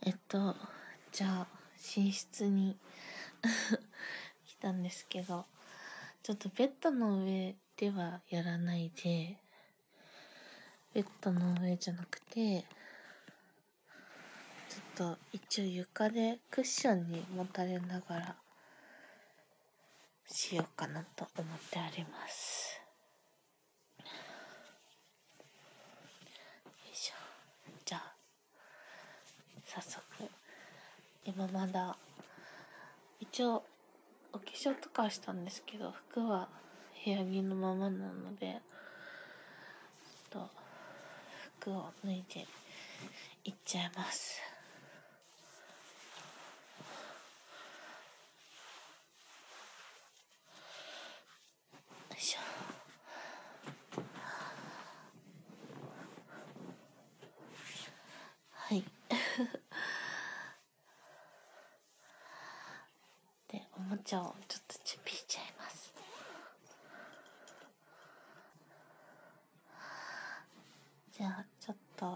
えっとじゃあ寝室に来たんですけど、ちょっとベッドの上ではやらないで、ベッドの上じゃなくて、ちょっと一応床でクッションにもたれながらしようかなと思ってあります。よいしょ。じゃあ早速、今まだ一応お化粧とかはしたんですけど、服は部屋着のままなので、ちょっと服を脱いでいっちゃいます。よいしょ。はいで、おもちゃをちょっと準備しちゃいます。じゃあちょっと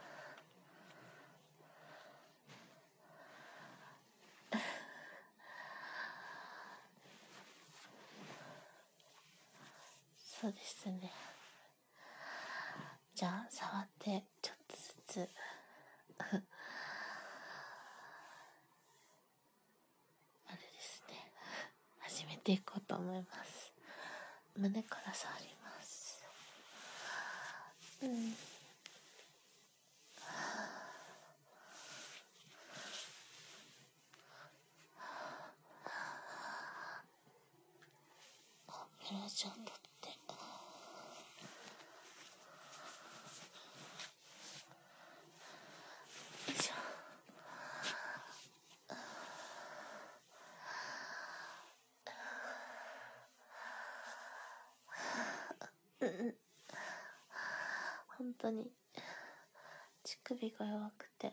そうですね。じゃあ触ってちょっとずつあれですね、始めていこうと思います。胸から触ります。ブラシを取って、よいしょ。本当に乳首が弱くて、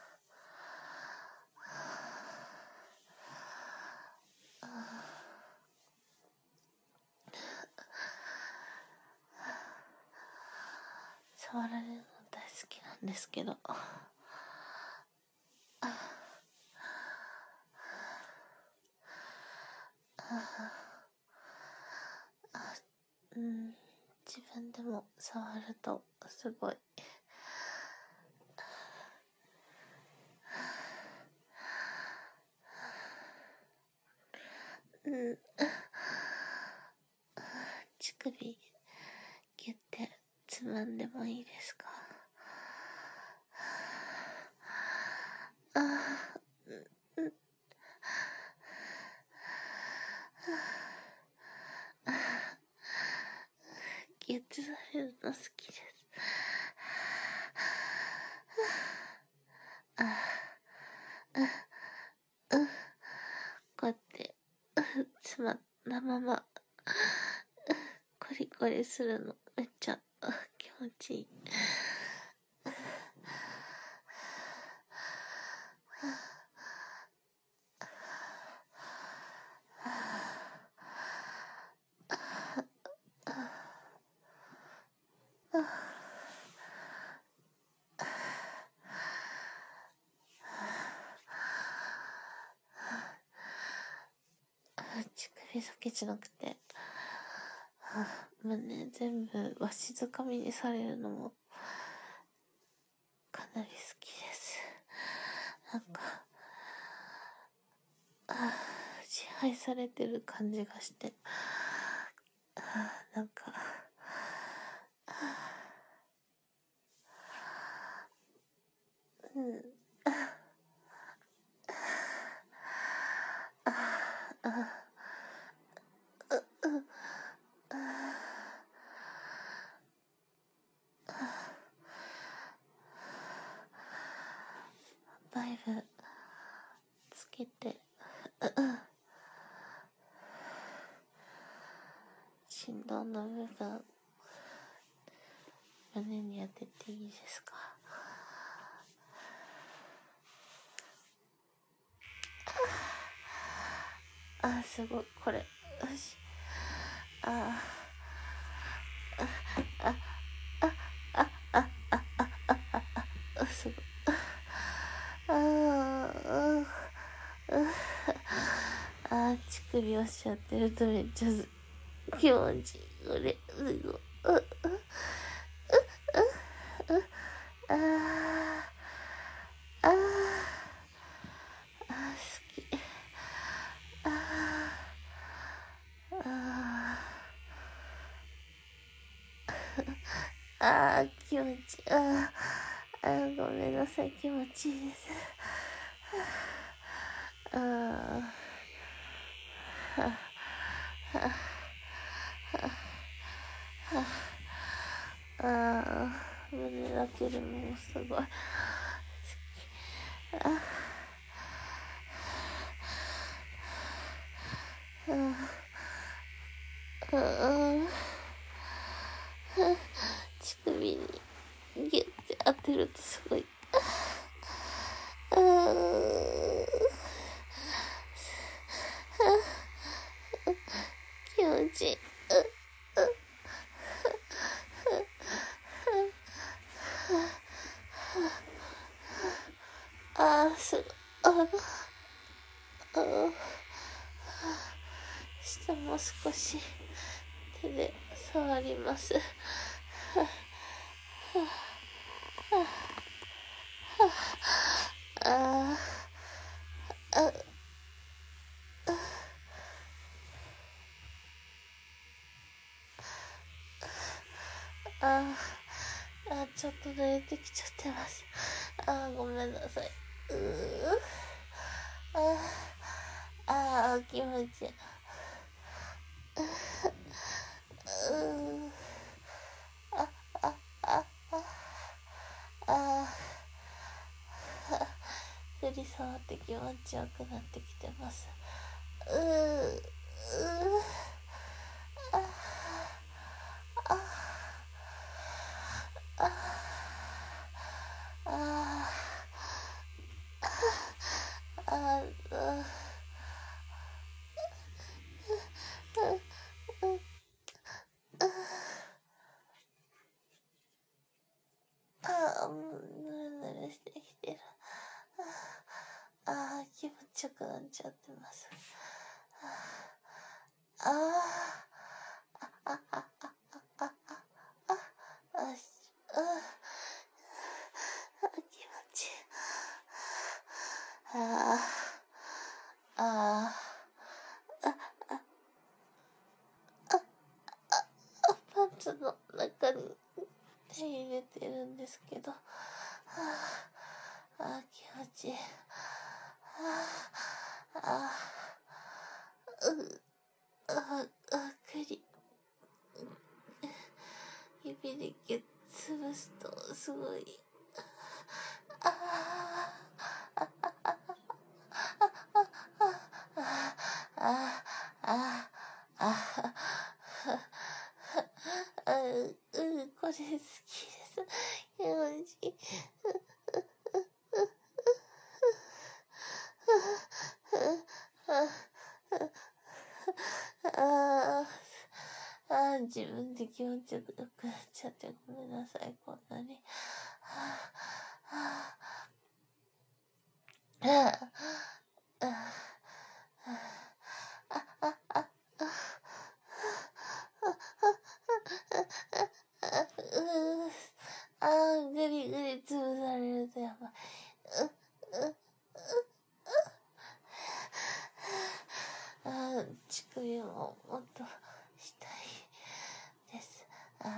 触られるの大好きなんですけど、自分でも触るとすごい乳首ギュッてつまんでもいいですか？ギュッてされるの好きです。こうやってつまんだままコリコリするのめっちゃ気持ちいい。乳首だけじゃなくて、胸全部わしづかみにされるのもかなり好きです。なんか支配されてる感じがして、なんかバイブつけて振動の部分胸に当てていいですか？すごい、これよし。すごい。 をしちゃってるとめっちゃ気持ちいい。これ、すごい。あー、あー、あー、好き。あー、あー、あー、気持ちいい。あー、ごめんなさい、気持ちいいです。あー、あー、胸だけでもすごい。あー、乳首にギュッて当てるとすごい。気持ちいい。すごい。下も少し手で触ります。ちょっと濡れてきちゃってます。ごめんなさい。気持ちいい。振り触って気持ちよくなってきてます。ぬるぬるしてきてる。気持ちよくなっちゃってます。気持ちいい。パンツの中に手入れてるんですけど、気持ちいい。指でギュッ潰すとすごい。これ好きです。気持ちいい。自分で気持ちよくなっちゃってごめんなさい、こんなに。ぐりぐり潰されるとやばい。乳首ももっとしたいです。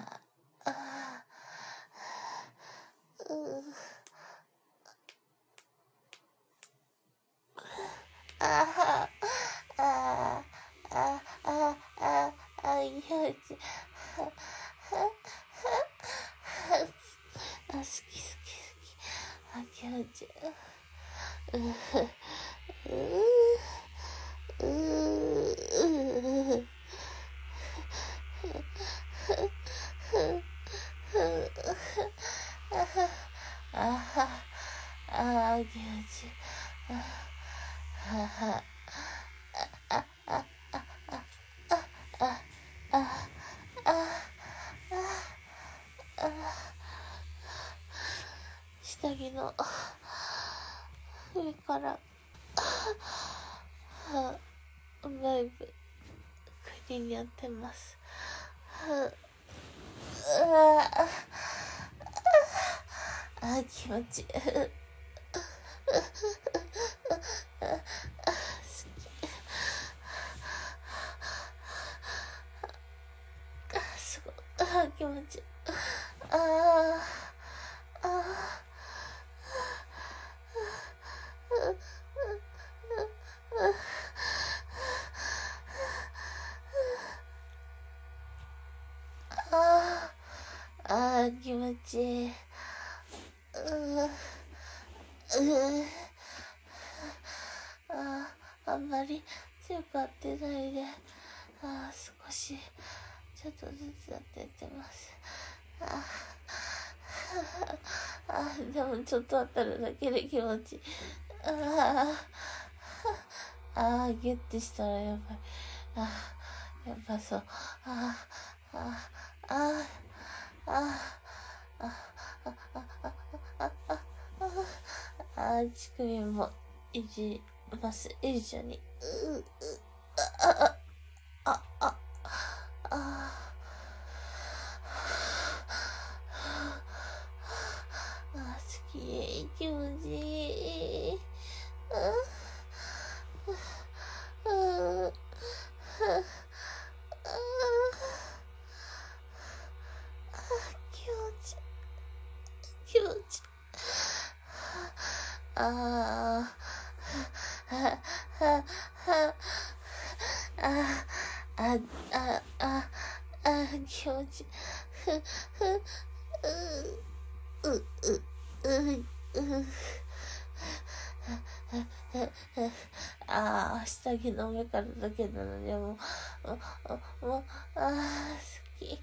いやち好き好き好き。気持ちいい。気持ちいい。下着の上からバイブきにやってます。気持ちいい。すごい。気持ちいい。気持ちいい。あんまり強く当てないで、少しちょっとずつ当ててます。でもちょっと当たるだけで気持ちいい。ギュッてしたらやばい。やっぱそう。乳首もいじます一緒に。好き、気持ちいい。気持ち気持ち下着の上からだけなのにもう好き。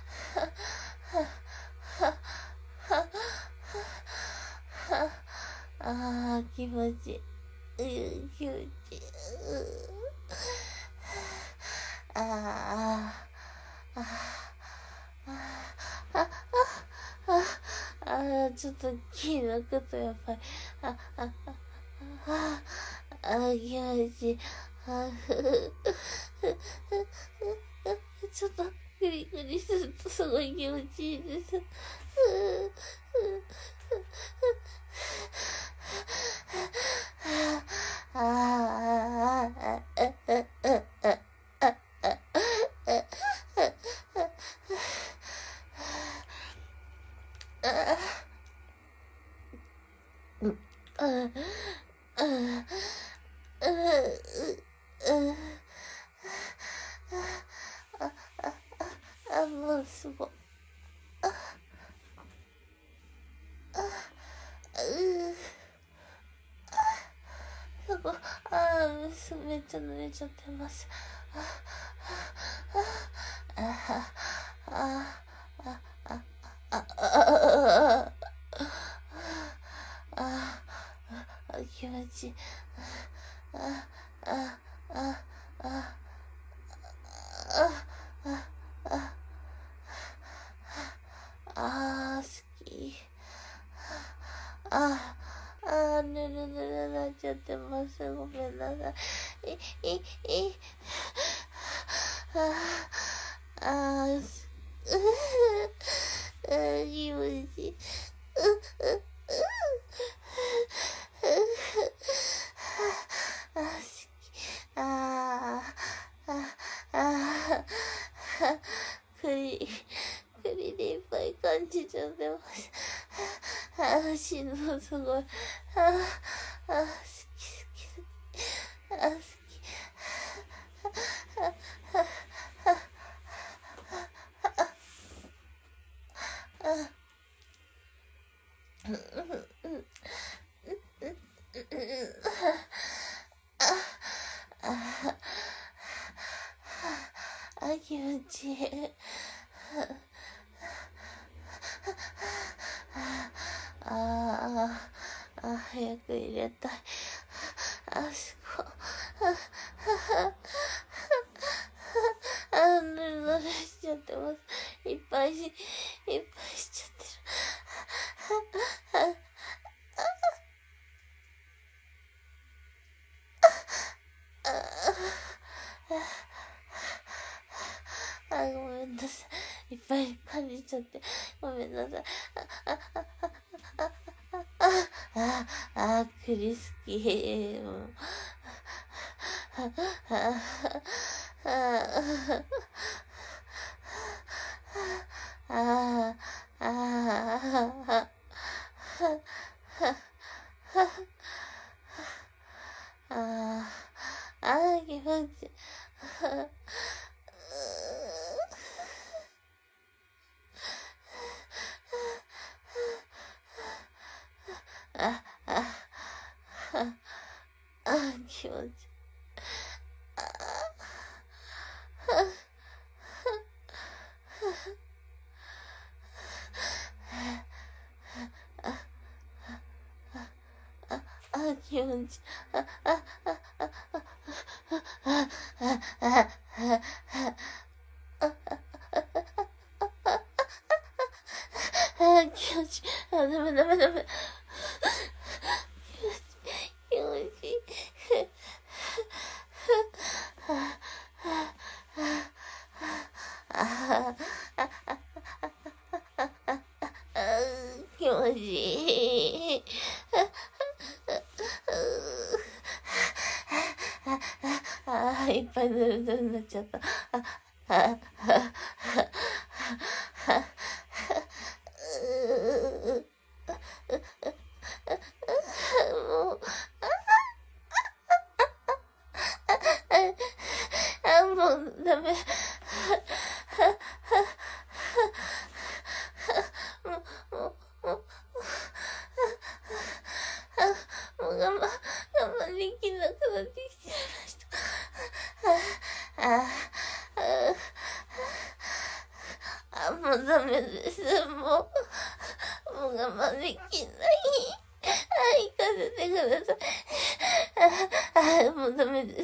気持ちいい。気持ちいい。ちょっと気抜くとやっぱり、気持ちいい。ちょっとグリグリするとすごい気持ちいいです。もうすごい。めっちゃ濡れちゃってます。気持ちいい。好き。ぬるぬるなっちゃってます。ごめんなさい。気持ちいい。栗でいっぱい感じちゃってます。心臓すごい。好き好き好き。好き。気持ちいい。早く入れたい。すごい。ぬるぬるしちゃってます。いっぱいしちゃってる。 いっぱい感じちゃって、ごめんなさい。栗好き。気持ちいい。気持ちいい。気持ち気持ちダメ。気持ちいい。気持ちいい。いっぱいぬるぬるになっちゃった。もうダメ。もう我慢できなくなってきちゃいました。もうダメです。もう我慢できない。行かせてください。もうダメです。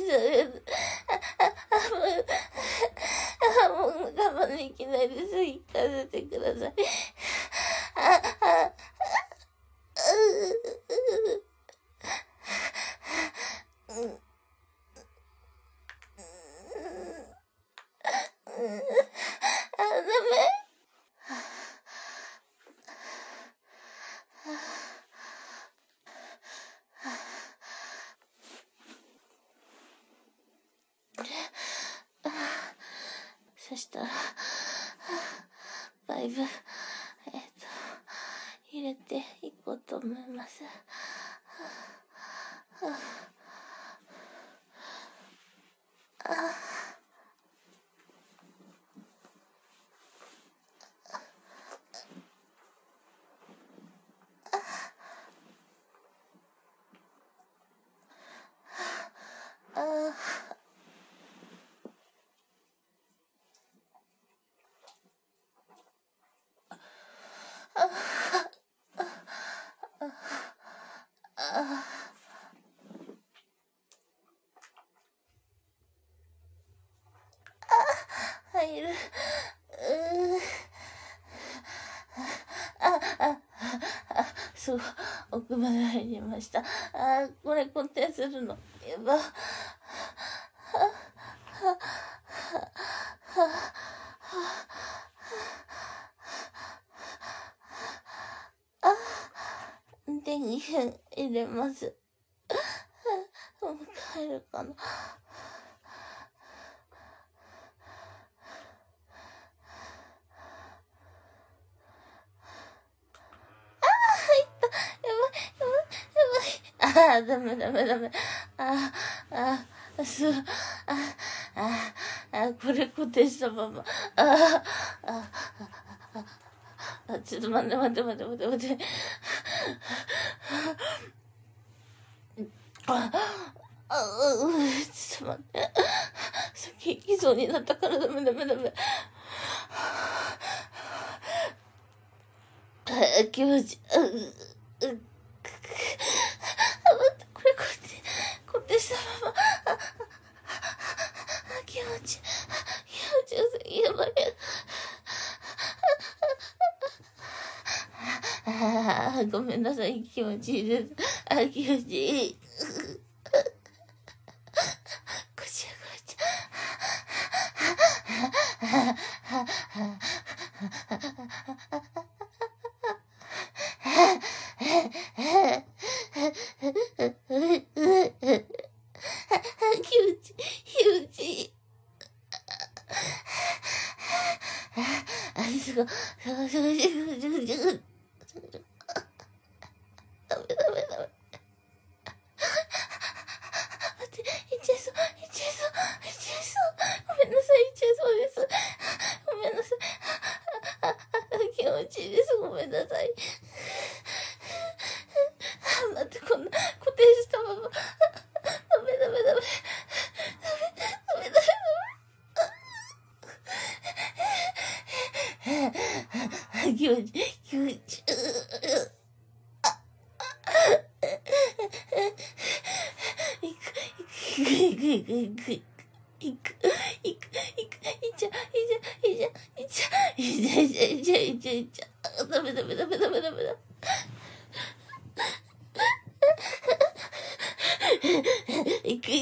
もう我慢できないです。行かせてください。ダメ。そしたら、バイブ、入れていこうと思います。入る。そう、奥まで入りました。これ固定するの。やば。電源入れます。もう帰るかな。ダメ。これ固定したまま。ちょっと待って。ちょっと待って。さっき行きそうになったからダメ。気持ち、これ固定したまま。気持ちよすぎ、やばい。ごめんなさい、気持ちいいです。気持ちいい。こちゃ。 すごい、すごい、ダメ。待って、いっちゃいそう。ごめんなさい、いっちゃいそうです。ごめんなさい。気持ちいいです。ごめんなさい。待って、こんな固定したまま。ダメ。気持ちいい。いちゃ。ダメだ。いく。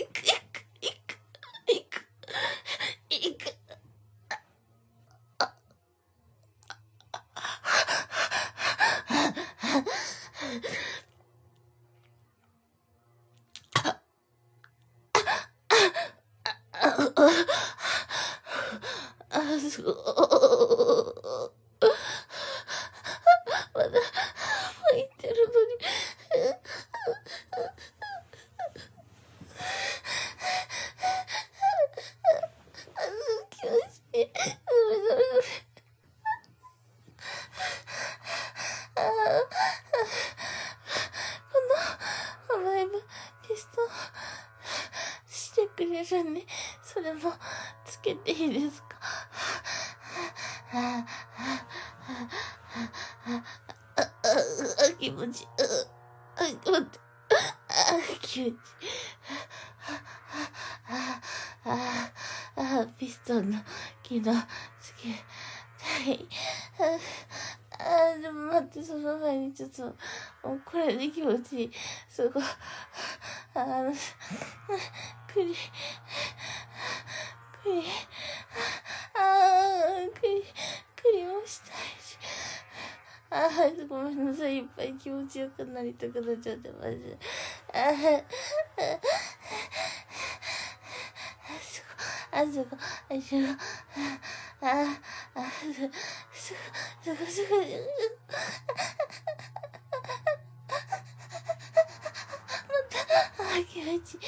すごい。まだ入ってるのに。気持ちいい。ダメ。このライブテストしてくれるんで、それもつけていいですか？気持ちいい。待って。気持ちいい。ピストンの機能つけたい。でも待って、その前にちょっと、もうこれで気持ちいい。すごい。クリもしたいし。ごめんなさい。いっぱい気持ちよくなりたくなっちゃってます。すごい。気持ちいい。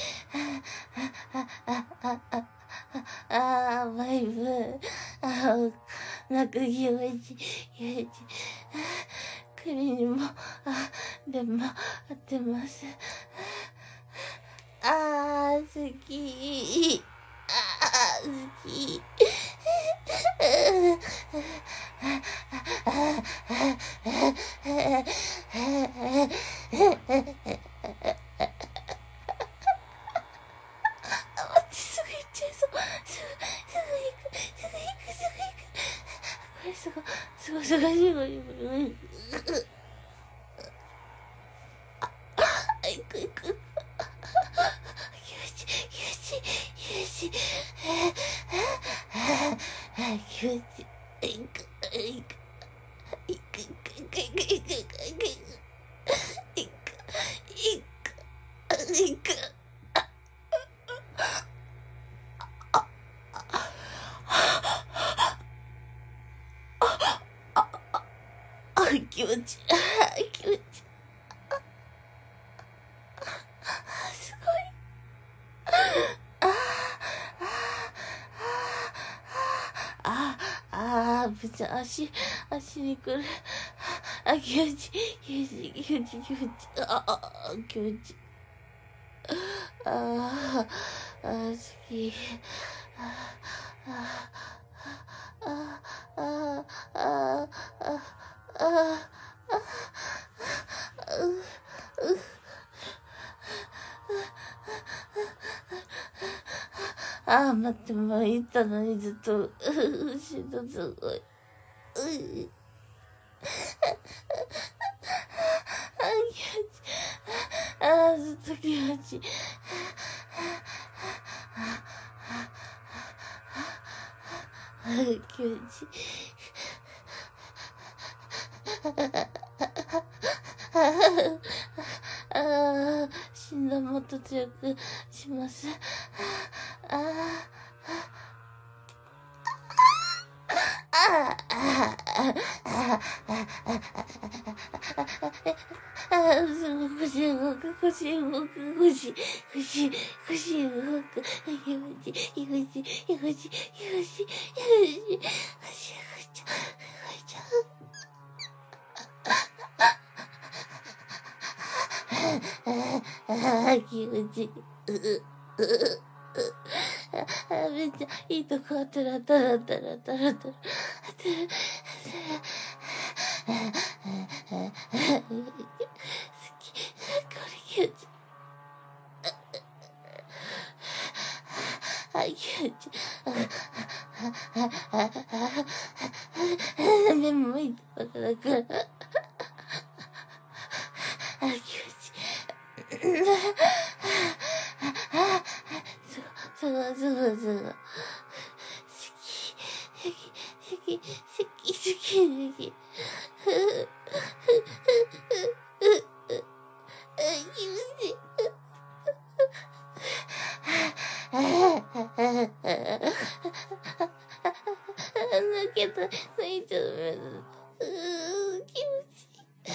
バイブ。なんか気持ちいい。栗にも、でも、合ってます。好き。好き。すぐ行っちゃいそう。すぐ行く。これすごい。行く。気持ちいい。気持ちいい。すごい。ぶちゃ足にくる。気持ちいい。気持ちいい。好き。待って、もう言ったのにずっと、しんどすごい。ずっと気持ちいい。気持ちいい。心臓もっと強くします。 腰動く、腰動く、腰動く、気持ち、気持ち、気持ち、気持ち、気持ち、足動いちゃう、動いちゃう。気持ちいい。めっちゃいいとこあったらあったらあったらあったらあったら。好き。これ気持ちいい。気持ちいい。目もいいとこだから。気持ちいい。すごい。好き。抜けた、抜いちゃダメだ。気持ち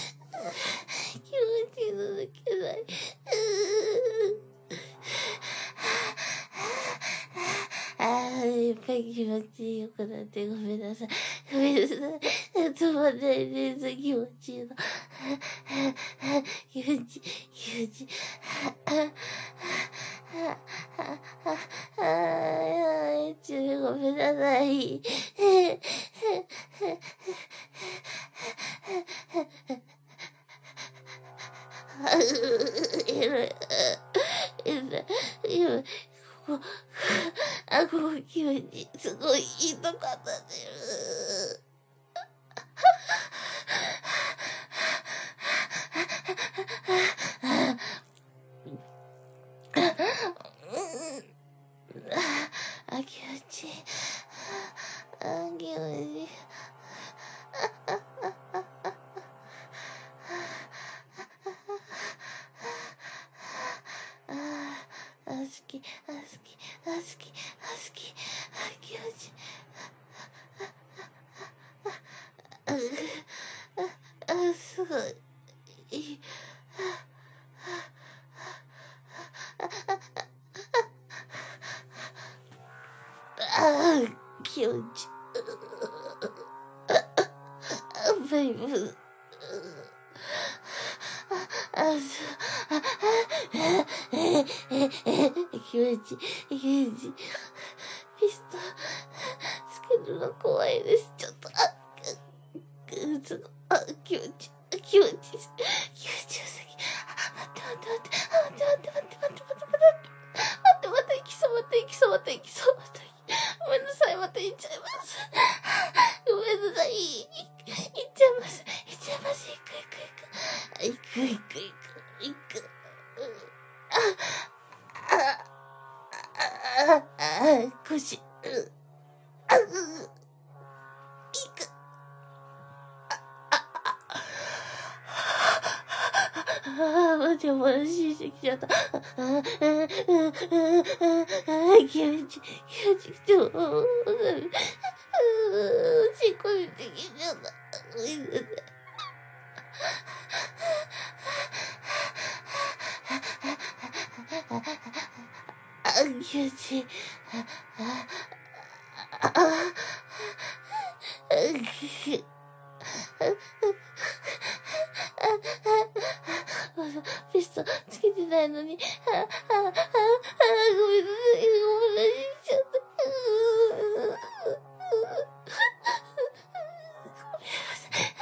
いいの抜けない。やっぱり気持ちよくなってごめんなさい。止まんないです。気持ちいいの。気持ちいい。ごめんなさい。今、ここ気持ちすごいいいとこ当たってる。気持ちいい。気持ちいい。好き。気持ちいい。すごい。いい。気持ちバイブ気持ちピストつけるの怖いです。ちょっと気持ちよすぎ。待って行きそう。ごめんなさい、また行っちゃいます。ごめんなさい、行っちゃいます。行く。腰。待って、お話ししてきちゃった。気持ちきても、しっこりできちゃった。ごめんなさい。気持ちいい。ピストつけてないのに、ごめんなさい、お話ししちゃった。ごめんなさい。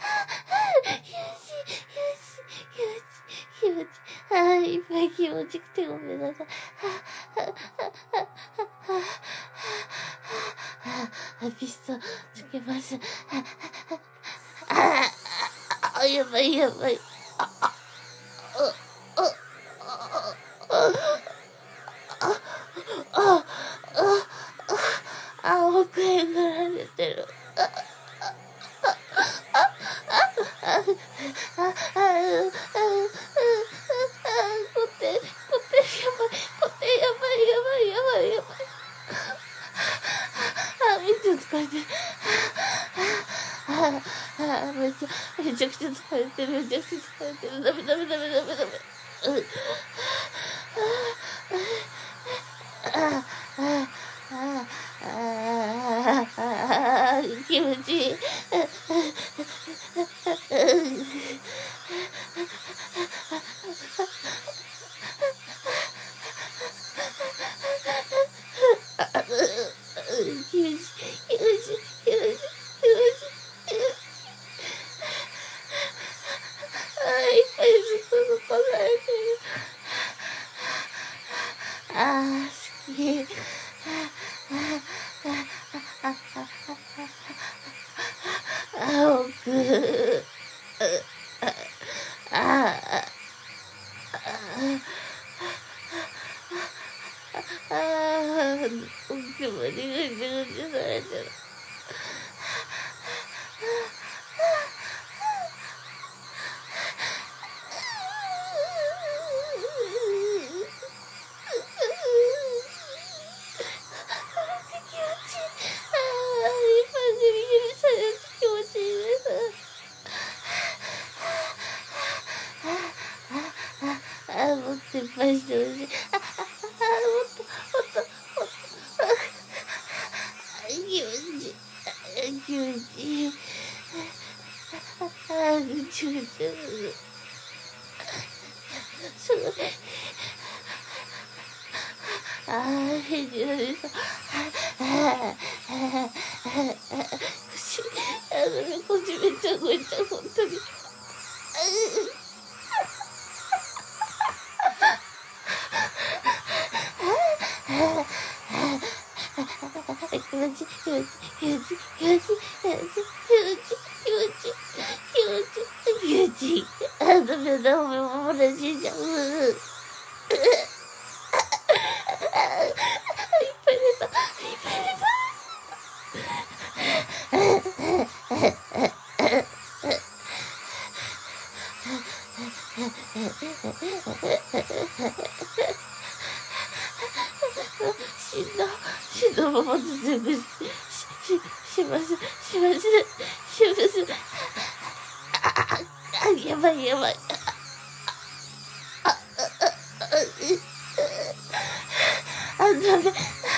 気持ちいっぱい気持ちくてごめんなさい。ピストつけます。やばい。奥へ塗られてる。めっちゃ疲れてる。 めちゃくちゃ疲れてる、めちゃくちゃ疲れてる、ダメダメダメダメダメ。気持ちいい。好き。奥までぐちぐちされてる。もっといっぱいしてほしい。もっともっと気持ちいい。気持ちいい。ぐちぐちする。すごい。返事が出そう。腰めっちゃ動いた、本当に。気持ち気持ち気持ち気持ち気持ち気持ち気持ち気持ちダメだ、お前も同じじゃん。いっぱい出た、いっぱい出た。死んだまま全部しますやばいやばい。ダメ。そう。めっちゃ重くい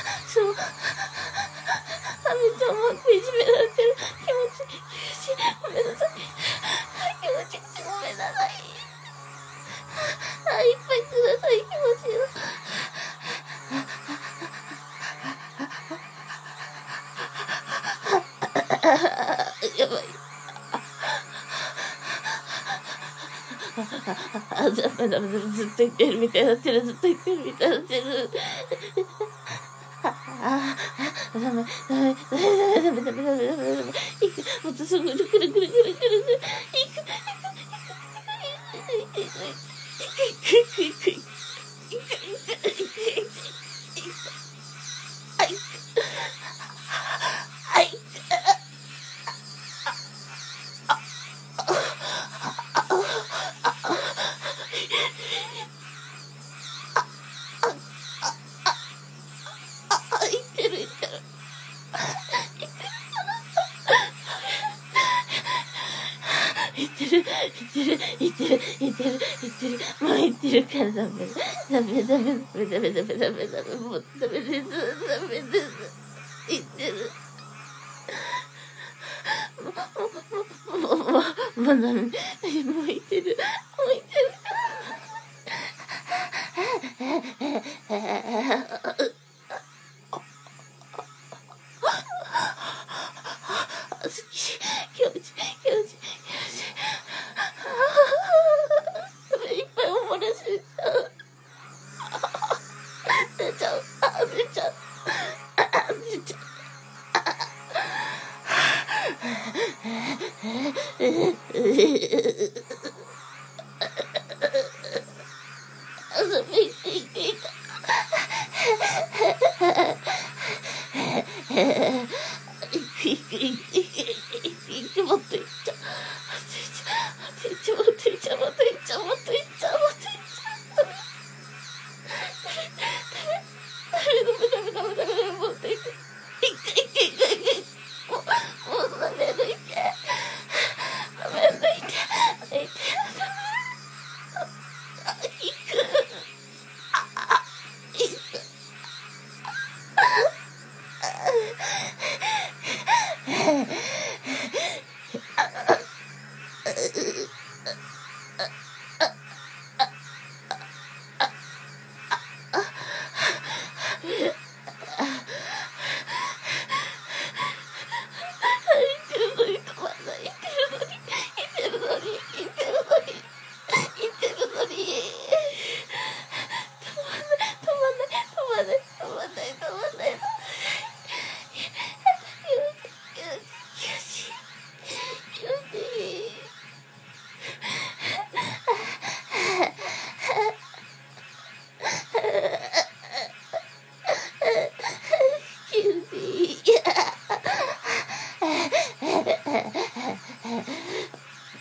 じめられてる。気持ちごめんなさい。気持ちごめんなさい。いっぱいください、気持ちの。やばい。ダメずっと言ってるみたいになってる。ダメ。もっとすぐくる。いってる。もういってるからダメ。もうダメです。いってる。もうダメ。もういってる。気持ちいっぱいお漏らしちゃう。出ちゃう。もっといっちゃう。ダメ。もうダメ。もうダメ。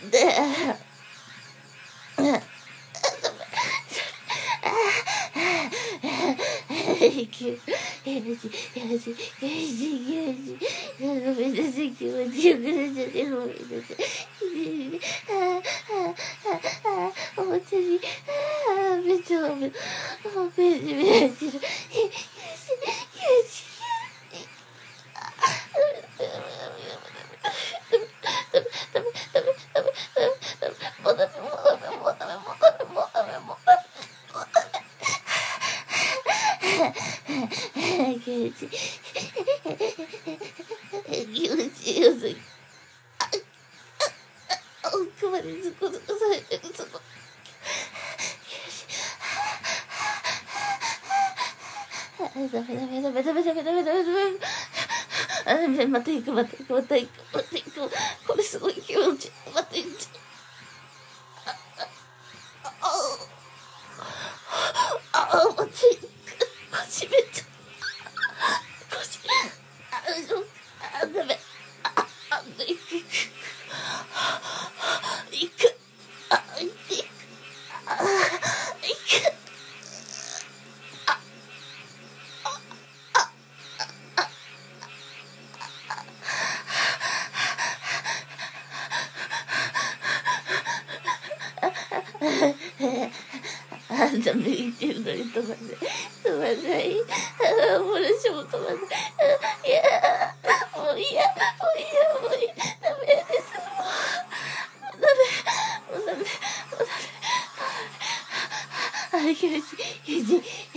奥までズコズコされてる、その。ダメダメダメダメダメダメダメダメ。また行くまた行くまた行くまた行く。これすごい気持ちいい。また行っちゃう。また行く。腰めっちゃ。腰。ダメ。行く行く。行く。行く。ダメ言ってるのに止まんない。止まんない。もう私も止まんない。いやもういやもういい。ダメです。もうダメ。もうダメ。もうダメ。気持ちいい。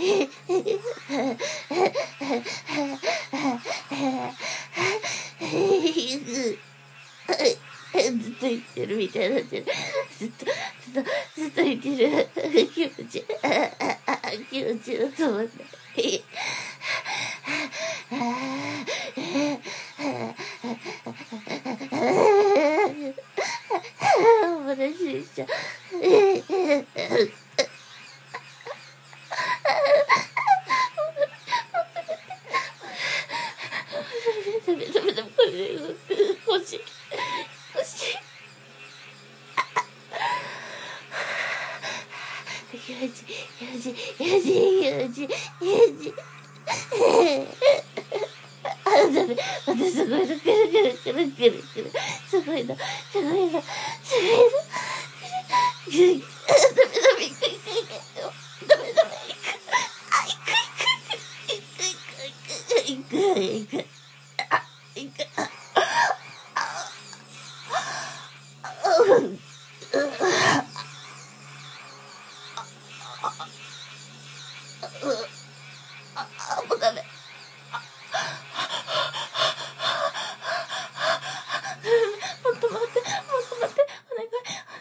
ずっと言ってるみたいになってる。ずっと言ってる。気持ちいいの止まんない。お話ししちゃう。ダメこれ腰ダメ。またすごいのくる。すごいの。ダメ。行く。もうダメ。もっと待って、お願い。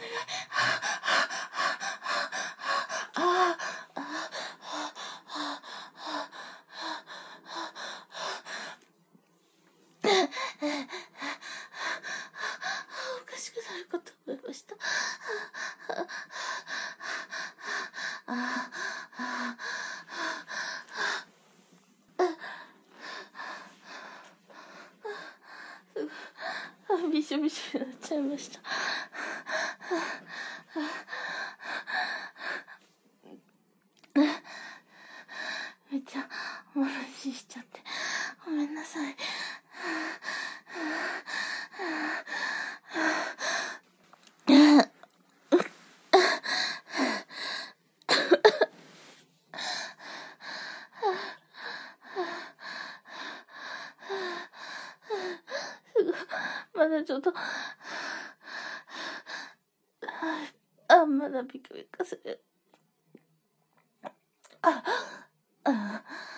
おかしくなること思いました。びしょびしょになっちゃいました。めっちゃお話ししちゃってごめんなさい。まだちょっとまだビクビクする。